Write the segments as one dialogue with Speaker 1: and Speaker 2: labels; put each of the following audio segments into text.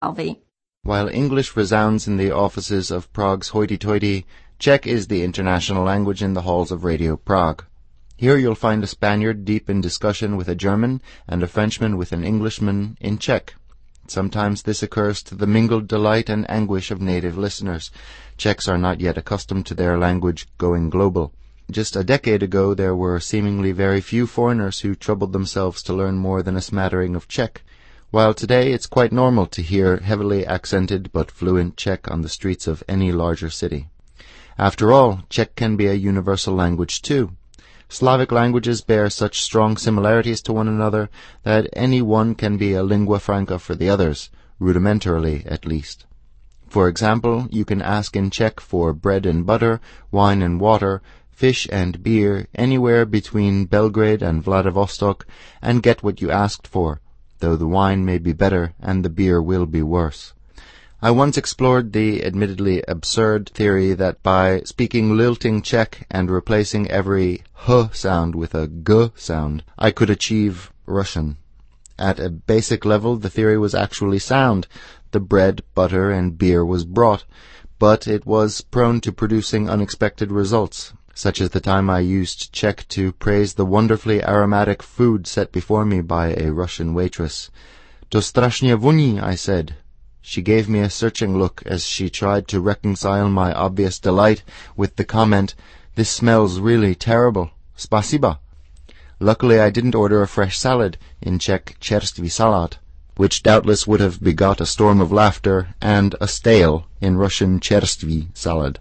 Speaker 1: Falvey.
Speaker 2: While English resounds in the offices of Prague's hoity-toity, Czech is the international language in the halls of Radio Prague. Here you'll find a Spaniard deep in discussion with a German and a Frenchman with an Englishman in Czech. Sometimes this occurs to the mingled delight and anguish of native listeners. Czechs are not yet accustomed to their language going global. Just a decade ago there were seemingly very few foreigners who troubled themselves to learn more than a smattering of Czech, while today it's quite normal to hear heavily accented but fluent Czech on the streets of any larger city. After all, Czech can be a universal language too. Slavic languages bear such strong similarities to one another that any one can be a lingua franca for the others, rudimentarily at least. For example, you can ask in Czech for bread and butter, wine and water, fish and beer anywhere between Belgrade and Vladivostok and get what you asked for, though the wine may be better and the beer will be worse. I once explored the admittedly absurd theory that by speaking lilting Czech and replacing every h sound with a g sound, I could achieve Russian. At a basic level, the theory was actually sound. The bread, butter, and beer was brought, but it was prone to producing unexpected results, such as the time I used Czech to praise the wonderfully aromatic food set before me by a Russian waitress. "To strasznie voní," I said. She gave me a searching look as she tried to reconcile my obvious delight with the comment, "This smells really terrible. Spasiba." Luckily I didn't order a fresh salad, in Czech čerstvý salát, which doubtless would have begot a storm of laughter, and a stale, in Russian čerstvý salad.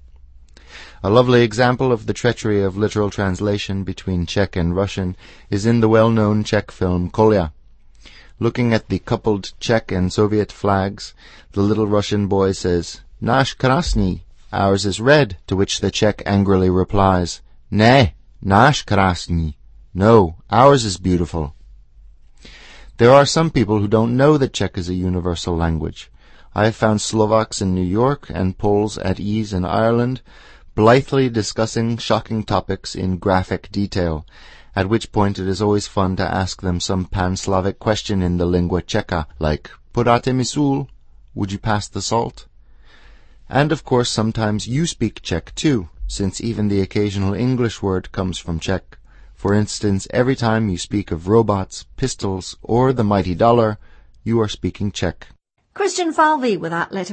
Speaker 2: A lovely example of the treachery of literal translation between Czech and Russian is in the well-known Czech film Kolya. Looking at the coupled Czech and Soviet flags, the little Russian boy says, "Náš krásný," ours is red, to which the Czech angrily replies, "Ne, náš krásný," no, ours is beautiful. There are some people who don't know that Czech is a universal language. I have found Slovaks in New York and Poles at ease in Ireland, blithely discussing shocking topics in graphic detail, at which point it is always fun to ask them some pan-Slavic question in the lingua Czeka, like, "Podáte mi sůl?" Would you pass the salt? And of course sometimes you speak Czech too, since even the occasional English word comes from Czech. For instance, every time you speak of robots, pistols, or the mighty dollar, you are speaking Czech.
Speaker 1: Christian Falvey with that letter